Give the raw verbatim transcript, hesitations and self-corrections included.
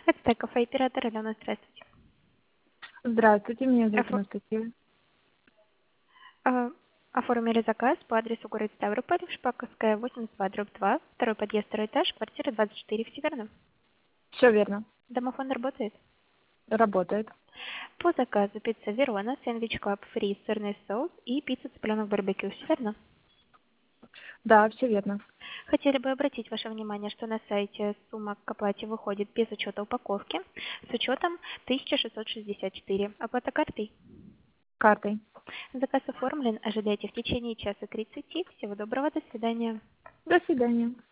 Это кафе оператор Алена, здравствуйте. Здравствуйте, меня зовут Офо- Анастасия. а, Оформили заказ по адресу город Ставрополь, Шпаковская, восемьдесят два, дробь два, второй подъезд, второй этаж, квартира двадцать четыре в Северном. Все верно. Домофон работает. Работает. По заказу пицца Верона, сэндвич клаб фри, сырный соус и пицца цыпленок барбекю, все верно? Да, все верно. Хотели бы обратить ваше внимание, что на сайте сумма к оплате выходит без учета упаковки, с учетом тысяча шестьсот шестьдесят четыре. Оплата картой. Картой. Заказ оформлен. Ожидайте в течение часа тридцати. Всего доброго, до свидания. До свидания.